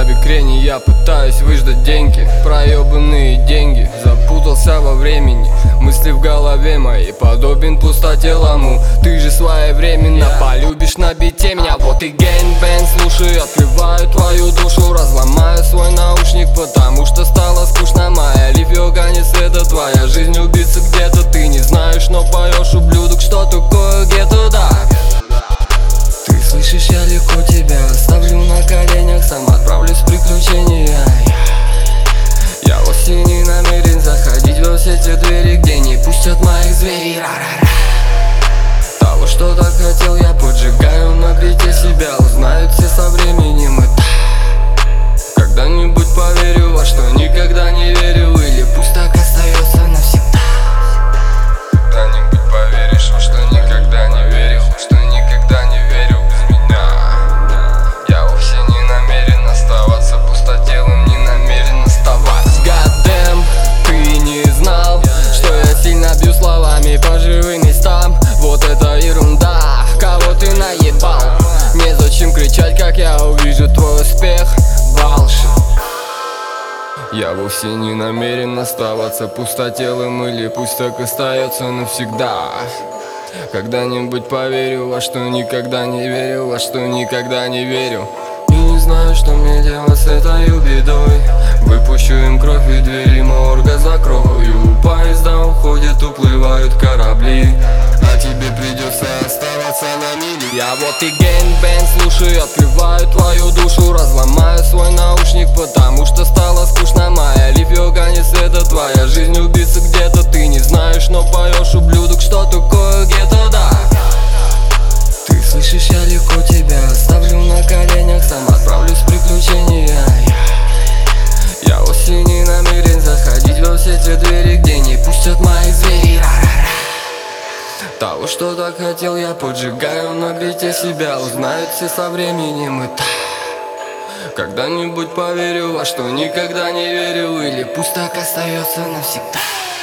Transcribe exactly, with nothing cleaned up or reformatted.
на бикрень, я пытаюсь выждать деньги. Проебанные деньги, запутался во времени. Мысли в голове моей подобен пустоте ламу. Ты же своевременно полюбишь на бите меня. Вот и гейнбэнг, слушай, открываю твою душу. Разломаю свой наушник, потому что стало скучно. Моя лив йога не света, твоя жизнь убийца где-то. Ты не знаешь, но поешь, ублюдок, что такое гетто, да. Ты слышишь, я легко тебя оставлю на коленях, сам отправлюсь в приключения. Я вовсе не намерен заходить во все те двери, где не пустят моих зверей. Ра-ра-ра. Того, что так хотел, я поджигаю на плите себя. Узнают все со временем, и когда-нибудь поверю во что никогда не верил, или пусть так остается навсегда. Когда-нибудь поверишь во что никогда не верил, что никогда не верил без меня. Я вовсе не намерен оставаться пустотелым, не намерен оставаться. Goddamn, ты не знал, что я сильно бью словами по живым местам. Вот это ерунда, кого ты наебал. Незачем кричать, как я увижу твой успех. Балши. Я вовсе не намерен оставаться пустотелым, или пусть так остается навсегда. Когда-нибудь поверю во что никогда не верил, во что никогда не верил. И не знаю, что мне делать с этой бедой. Выпущу им кровь и двери морга закрою. Поезда уходят, уплывают корабли, а тебе придется оставаться на мили. Я вот и гейнбэнг, слушай, открываю твою душу. Разломаю свой наушник, потому что стало скучно. Моя лив йога не света, твоя жизнь убийца где-то. Ты не знаешь, но поешь, ублюдок, что такое гетто, да. Ты слышишь, я легко тебя оставлю на коленях, сам отправлюсь в приключения. Я вовсе не намерен заходить во все те двери, где не пустят моих зверей. Того, что так хотел, я поджигаю на грите себя. Узнают все со временем, и когда-нибудь поверю во что никогда не верил, или пусть так остается навсегда.